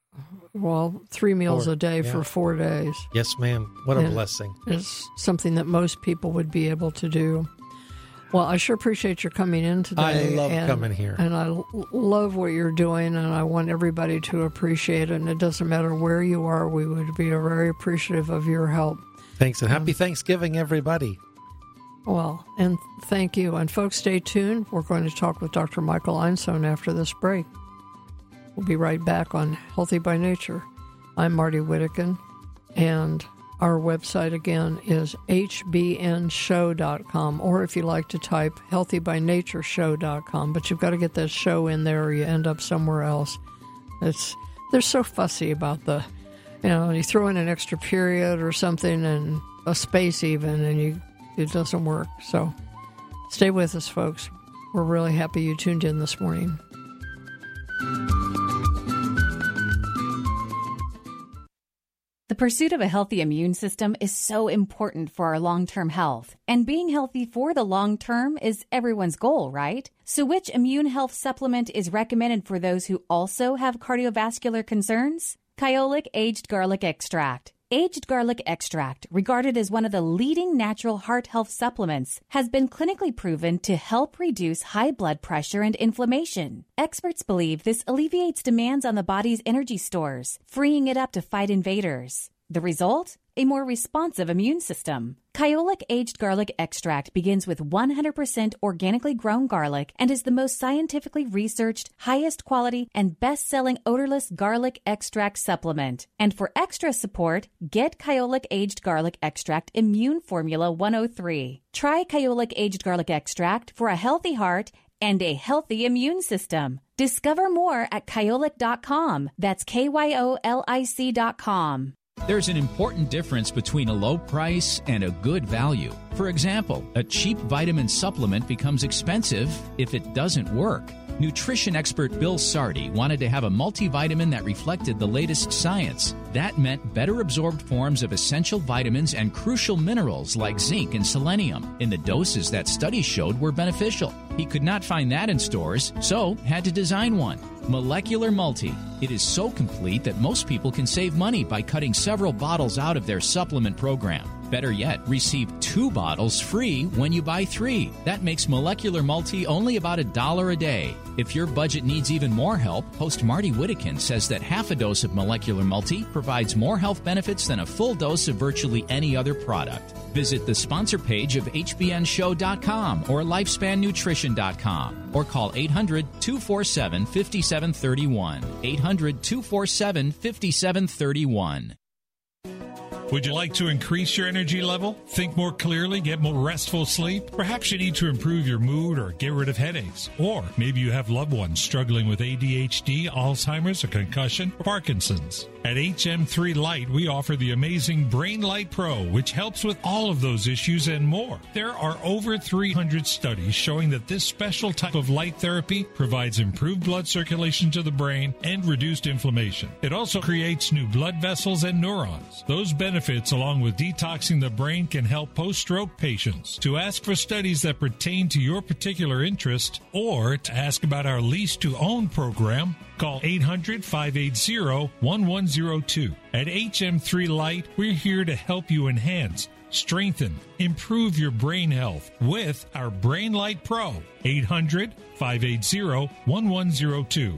Well, 3 meals a day for 4 days. Yes, ma'am. What a blessing. It's something that most people would be able to do. Well, I sure appreciate your coming in today. I love coming here. And I love what you're doing, and I want everybody to appreciate it. And it doesn't matter where you are, we would be very appreciative of your help. Thanks, and happy Thanksgiving, everybody. Well, and thank you. And folks, stay tuned. We're going to talk with Dr. Michael Einstone after this break. We'll be right back on Healthy by Nature. I'm Marty Whittakin, and our website again is hbnshow.com, or if you like to type healthybynatureshow.com, but you've got to get that show in there or you end up somewhere else. They're so fussy about you throw in an extra period or something and a space even, and it doesn't work. So stay with us, folks. We're really happy you tuned in this morning. The pursuit of a healthy immune system is so important for our long-term health. And being healthy for the long term is everyone's goal, right? So which immune health supplement is recommended for those who also have cardiovascular concerns? Kyolic Aged Garlic Extract. Aged garlic extract, regarded as one of the leading natural heart health supplements, has been clinically proven to help reduce high blood pressure and inflammation. Experts believe this alleviates demands on the body's energy stores, freeing it up to fight invaders. The result? A more responsive immune system. Kyolic Aged Garlic Extract begins with 100% organically grown garlic and is the most scientifically researched, highest quality, and best-selling odorless garlic extract supplement. And for extra support, get Kyolic Aged Garlic Extract Immune Formula 103. Try Kyolic Aged Garlic Extract for a healthy heart and a healthy immune system. Discover more at kyolic.com. That's KYOLIC.com. There's an important difference between a low price and a good value. For example, a cheap vitamin supplement becomes expensive if it doesn't work. Nutrition expert Bill Sardi wanted to have a multivitamin that reflected the latest science. That meant better absorbed forms of essential vitamins and crucial minerals like zinc and selenium in the doses that studies showed were beneficial. He could not find that in stores, so had to design one. Molecular Multi. It is so complete that most people can save money by cutting several bottles out of their supplement program. Better yet, receive 2 bottles free when you buy 3. That makes Molecular Multi only about $1 a day. If your budget needs even more help, host Marty Whittakin says that half a dose of Molecular Multi provides more health benefits than a full dose of virtually any other product. Visit the sponsor page of hbnshow.com or lifespannutrition.com or call 800-247-5731. 800-247-5731. Would you like to increase your energy level? Think more clearly, get more restful sleep? Perhaps you need to improve your mood or get rid of headaches. Or maybe you have loved ones struggling with ADHD, Alzheimer's, or concussion, or Parkinson's. At HM3 Light, we offer the amazing Brain Light Pro, which helps with all of those issues and more. There are over 300 studies showing that this special type of light therapy provides improved blood circulation to the brain and reduced inflammation. It also creates new blood vessels and neurons. Those benefits, along with detoxing the brain, can help post-stroke patients. To ask for studies that pertain to your particular interest or to ask about our lease-to-own program, call 800-580-1102. At HM3 Light, we're here to help you enhance, strengthen, improve your brain health with our BrainLight Pro. 800-580-1102.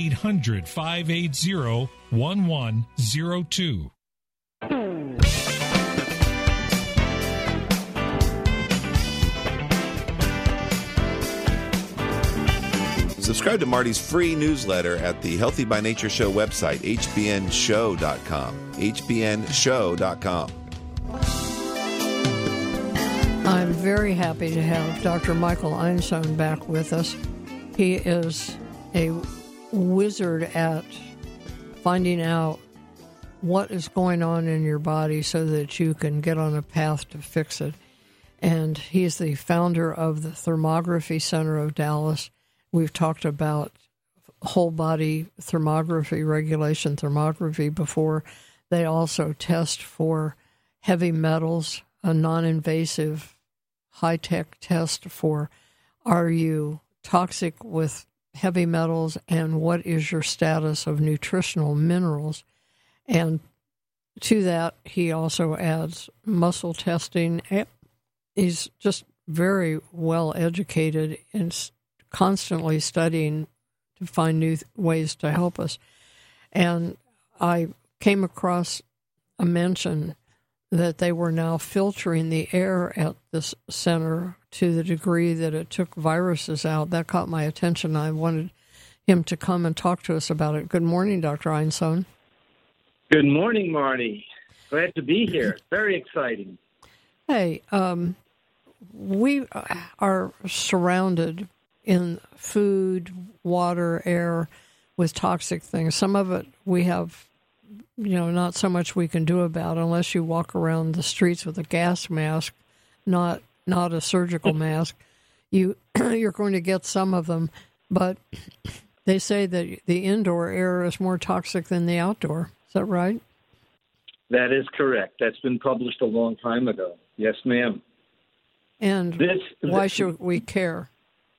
800-580-1102. Subscribe to Marty's free newsletter at the Healthy by Nature Show website, hbnshow.com. hbnshow.com. I'm very happy to have Dr. Michael Einsohn back with us. He is a wizard at finding out what is going on in your body so that you can get on a path to fix it. And he's the founder of the Thermography Center of Dallas. We've talked about whole body thermography, regulation thermography before. They also test for heavy metals, a non-invasive high-tech test for are you toxic with heavy metals and what is your status of nutritional minerals. And to that, he also adds muscle testing. He's just very well educated and constantly studying to find new ways to help us. And I came across a mention that they were now filtering the air at this center to the degree that it took viruses out. That caught my attention. I wanted him to come and talk to us about it. Good morning, Dr. Einsohn. Good morning, Marty. Glad to be here. Very exciting. Hey, we are surrounded in food, water, air with toxic things. Some of it we have, not so much we can do about unless you walk around the streets with a gas mask, not a surgical mask. You're going to get some of them, but they say that the indoor air is more toxic than the outdoor. Is that right? That is correct. That's been published a long time ago. Yes, ma'am. And why should we care?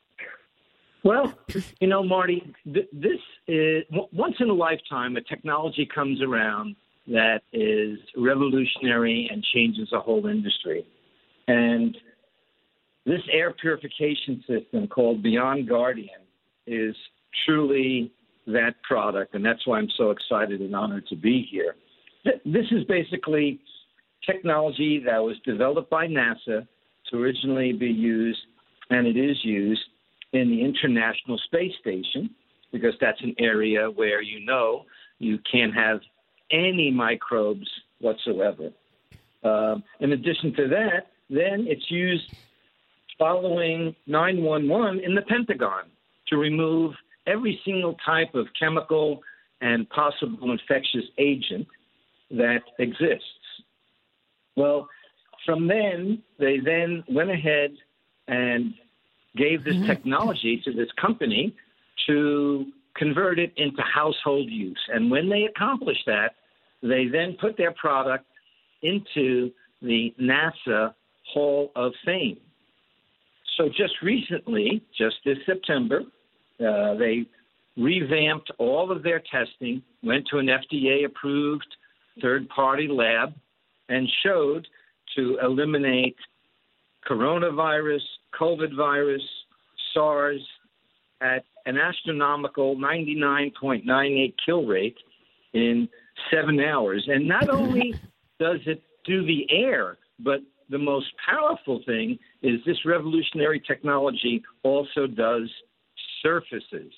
Well, Marty, this is once in a lifetime, a technology comes around that is revolutionary and changes a whole industry. And this air purification system called Beyond Guardian is truly that product, and that's why I'm so excited and honored to be here. This is basically technology that was developed by NASA to originally be used, and it is used, in the International Space Station, because that's an area where you can't have any microbes whatsoever. In addition to that, then it's used following 9/11 in the Pentagon to remove every single type of chemical and possible infectious agent that exists. Well, from then, they then went ahead and gave this technology to this company to convert it into household use. And when they accomplished that, they then put their product into the NASA Hall of Fame. So just recently, just this September, they revamped all of their testing, went to an FDA-approved third-party lab, and showed to eliminate coronavirus, COVID virus, SARS, at an astronomical 99.98 kill rate in 7 hours. And not only does it do the air, but the most powerful thing is this revolutionary technology also does surfaces.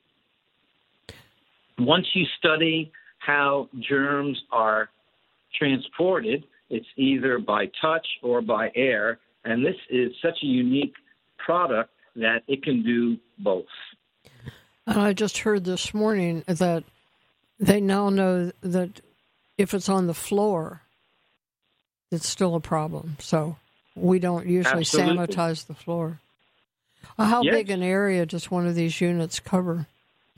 Once you study how germs are transported, it's either by touch or by air, and this is such a unique product that it can do both. And I just heard this morning that they now know that if it's on the floor, it's still a problem. So we don't usually sanitize the floor. How big an area does one of these units cover?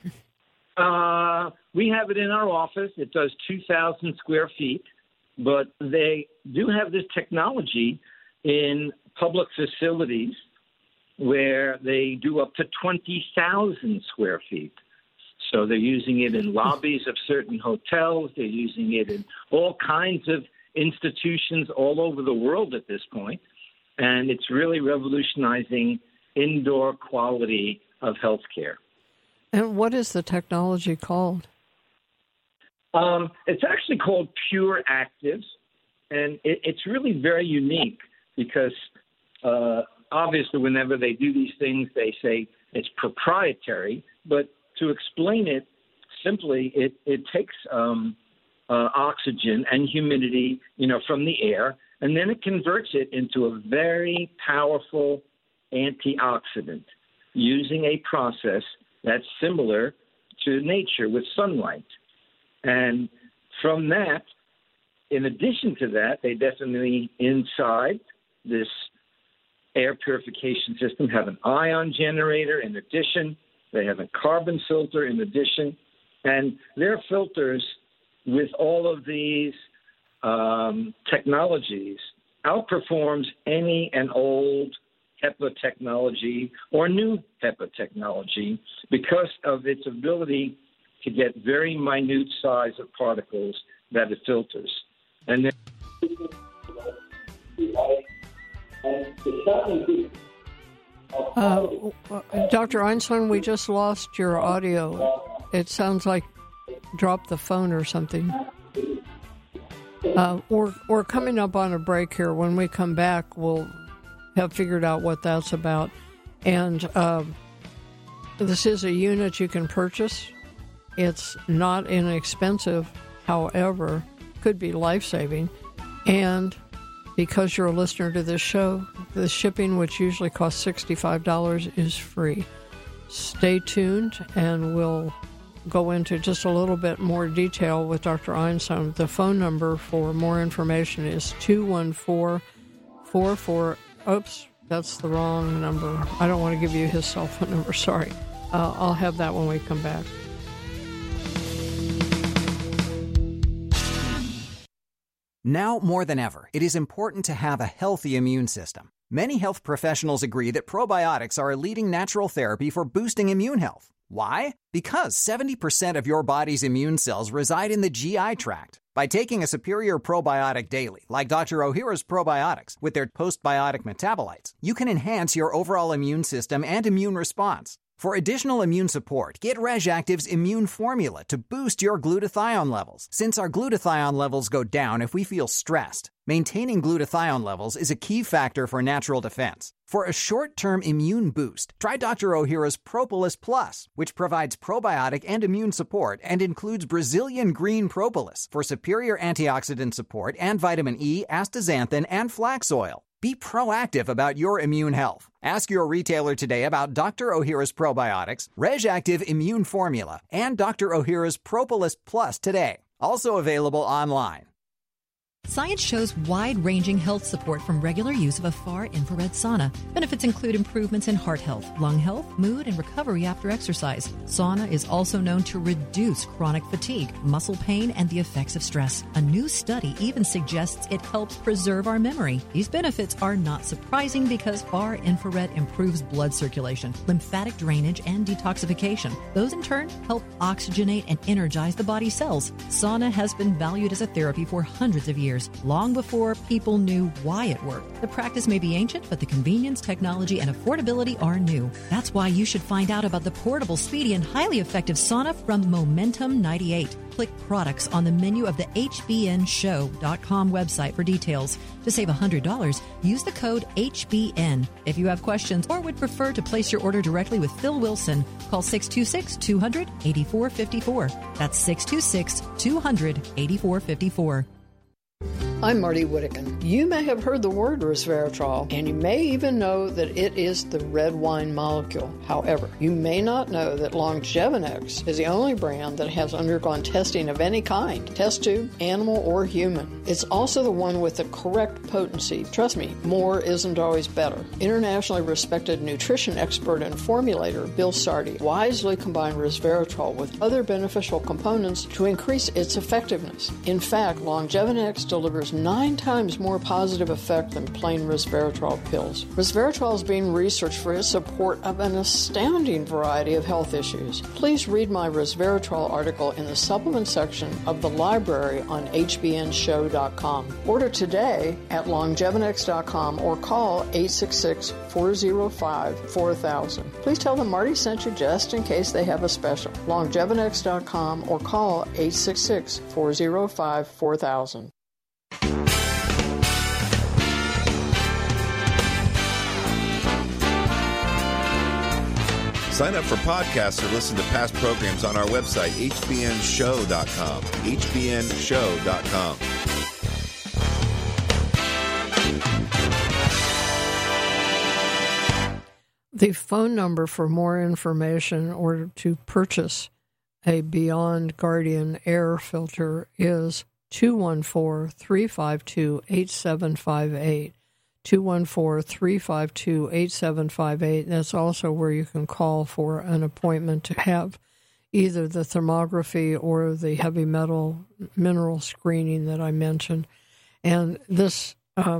We have it in our office. It does 2,000 square feet, but they do have this technology in public facilities where they do up to 20,000 square feet. So they're using it in lobbies of certain hotels. They're using it in all kinds of institutions all over the world at this point, and it's really revolutionizing indoor quality of healthcare. And what is the technology called? It's actually called Pure Actives, and it's really very unique because obviously whenever they do these things, they say it's proprietary, but to explain it simply, it takes oxygen and humidity, from the air, and then it converts it into a very powerful antioxidant using a process that's similar to nature with sunlight. And from that, in addition to that, they definitely inside this air purification system have an ion generator in addition. They have a carbon filter in addition. And their filters with all of these technologies outperforms any and old HEPA technology or new HEPA technology because of its ability to get very minute size of particles that it filters. And then Dr. Einstein, we just lost your audio. It sounds like dropped the phone or something. We're coming up on a break here. When we come back, we'll have figured out what that's about. And this is a unit you can purchase. It's not inexpensive, however, could be life-saving. And because you're a listener to this show, the shipping, which usually costs $65, is free. Stay tuned, and we'll go into just a little bit more detail with Dr. Einstein. The phone number for more information is 214-44... Oops, that's the wrong number. I don't want to give you his cell phone number, sorry. I'll have that when we come back. Now more than ever, it is important to have a healthy immune system. Many health professionals agree that probiotics are a leading natural therapy for boosting immune health. Why? Because 70% of your body's immune cells reside in the GI tract. By taking a superior probiotic daily, like Dr. Ohhira's probiotics, with their postbiotic metabolites, you can enhance your overall immune system and immune response. For additional immune support, get RegActive's Immune Formula to boost your glutathione levels, since our glutathione levels go down if we feel stressed. Maintaining glutathione levels is a key factor for natural defense. For a short-term immune boost, try Dr. Ohhira's Propolis Plus, which provides probiotic and immune support and includes Brazilian green propolis for superior antioxidant support and vitamin E, astaxanthin, and flax oil. Be proactive about your immune health. Ask your retailer today about Dr. Ohhira's probiotics, RegActive Immune Formula, and Dr. Ohhira's Propolis Plus today. Also available online. Science shows wide-ranging health support from regular use of a far-infrared sauna. Benefits include improvements in heart health, lung health, mood, and recovery after exercise. Sauna is also known to reduce chronic fatigue, muscle pain, and the effects of stress. A new study even suggests it helps preserve our memory. These benefits are not surprising because far-infrared improves blood circulation, lymphatic drainage, and detoxification. Those in turn help oxygenate and energize the body's cells. Sauna has been valued as a therapy for hundreds of years, long before people knew why it worked. The practice may be ancient, but the convenience, technology, and affordability are new. That's why you should find out about the portable, speedy, and highly effective sauna from Momentum 98. Click products on the menu of the HBNShow.com website for details. To save $100, use the code HBN. If you have questions or would prefer to place your order directly with Phil Wilson, call 626-200-8454. That's 626-200-8454. I'm Marty Whittakin. You may have heard the word resveratrol, and you may even know that it is the red wine molecule. However, you may not know that Longevinex is the only brand that has undergone testing of any kind, test tube, animal, or human. It's also the one with the correct potency. Trust me, more isn't always better. Internationally respected nutrition expert and formulator Bill Sardi wisely combined resveratrol with other beneficial components to increase its effectiveness. In fact, Longevinex delivers 9 times more more positive effect than plain resveratrol pills. Resveratrol is being researched for its support of an astounding variety of health issues. Please read my resveratrol article in the supplement section of the library on hbnshow.com. Order today at longevinex.com or call 866-405-4000. Please tell them Marty sent you just in case they have a special. longevinex.com or call 866-405-4000. Sign up for podcasts or listen to past programs on our website, hbnshow.com. hbnshow.com. The phone number for more information or to purchase a Beyond Guardian air filter is 214-352-8758. 214-352-8758. That's also where you can call for an appointment to have either the thermography or the heavy metal mineral screening that I mentioned. And this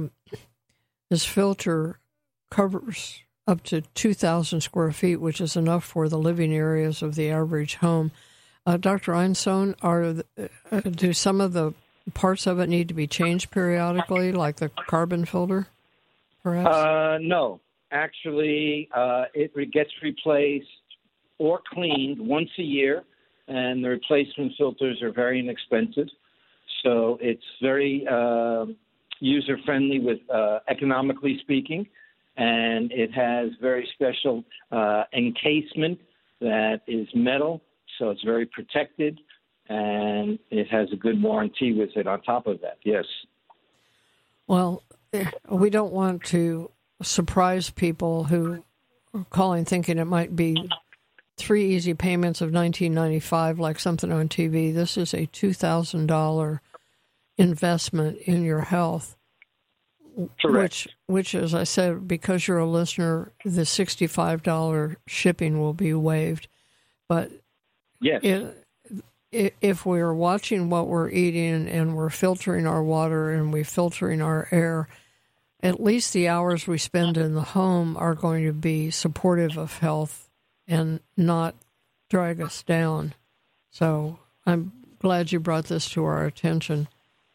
filter covers up to 2,000 square feet, which is enough for the living areas of the average home. Dr. Einstone, do some of the parts of it need to be changed periodically, like the carbon filter, perhaps? No. Actually, it gets replaced or cleaned once a year, and the replacement filters are very inexpensive. So it's very user-friendly with economically speaking, and it has very special encasement that is metal, so it's very protected, and it has a good warranty with it on top of that, yes. Well, we don't want to surprise people who are calling thinking it might be 3 easy payments of $19.95 like something on TV. This is a $2,000 investment in your health. Correct. Which, as I said, because you're a listener, the $65 shipping will be waived. But yes. If we're watching what we're eating and we're filtering our water and we're filtering our air, at least the hours we spend in the home are going to be supportive of health and not drag us down. So I'm glad you brought this to our attention.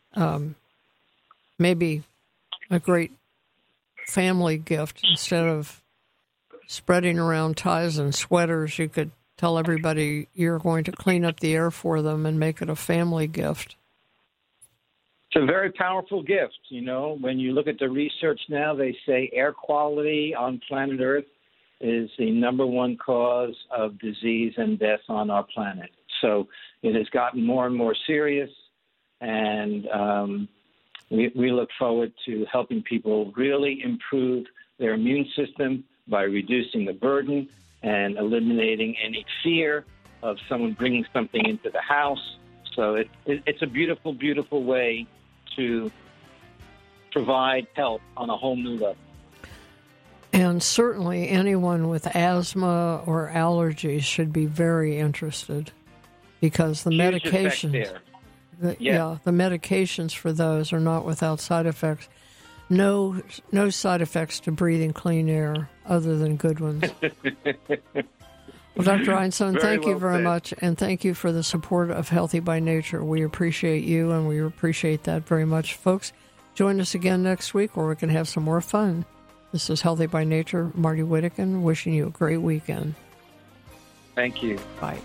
Maybe a great family gift. Instead of spreading around ties and sweaters, you could tell everybody you're going to clean up the air for them and make it a family gift. It's a very powerful gift. You know, when you look at the research now, they say air quality on planet Earth is the number one cause of disease and death on our planet. So it has gotten more and more serious, and we look forward to helping people really improve their immune system by reducing the burden and eliminating any fear of someone bringing something into the house. So it's a beautiful, beautiful way to provide help on a whole new level. And certainly anyone with asthma or allergies should be very interested, because the medications, the medications for those are not without side effects. No side effects to breathing clean air other than good ones. Well, Dr. Einstein, thank you very much, and thank you for the support of Healthy by Nature. We appreciate you, and we appreciate that very much. Folks, join us again next week where we can have some more fun. This is Healthy by Nature, Marty Whittakin, wishing you a great weekend. Thank you. Bye.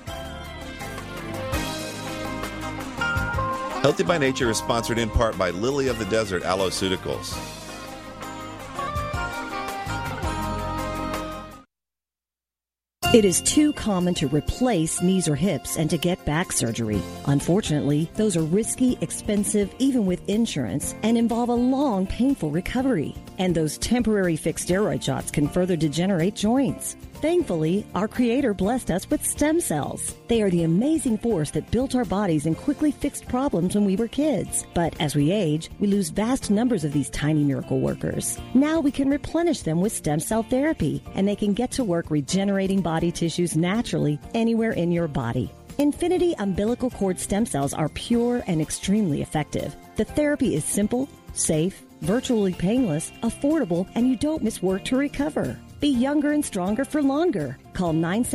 Healthy by Nature is sponsored in part by Lily of the Desert Alloceuticals. It is too common to replace knees or hips and to get back surgery. Unfortunately, those are risky, expensive, even with insurance, and involve a long, painful recovery. And those temporary fixed steroid shots can further degenerate joints. Thankfully, our Creator blessed us with stem cells. They are the amazing force that built our bodies and quickly fixed problems when we were kids. But as we age, we lose vast numbers of these tiny miracle workers. Now we can replenish them with stem cell therapy, and they can get to work regenerating body tissues naturally anywhere in your body. Infinity umbilical cord stem cells are pure and extremely effective. The therapy is simple, safe, Virtually painless, affordable, and you don't miss work to recover. Be younger and stronger for longer. Call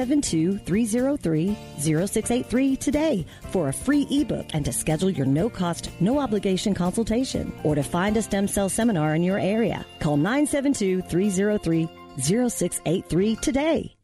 972-303-0683 today for a free ebook and to schedule your no-cost, no-obligation consultation or to find a stem cell seminar in your area. Call 972-303-0683 today.